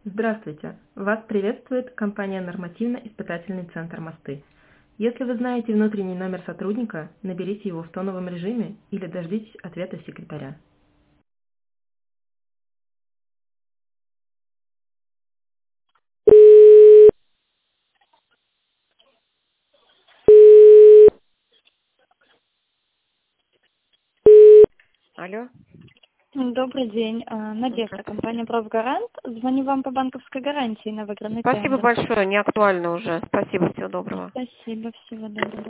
Здравствуйте! Вас приветствует компания «Нормативно-испытательный центр «Мосты». Если вы знаете внутренний номер сотрудника, наберите его в тоновом режиме или дождитесь ответа секретаря. Алло. Добрый день. Надежда, Здравствуйте. компания «Профгарант». Звоню вам по банковской гарантии на выигранный Спасибо тендер. большое, не актуально уже. Спасибо, всего доброго. Спасибо, всего доброго.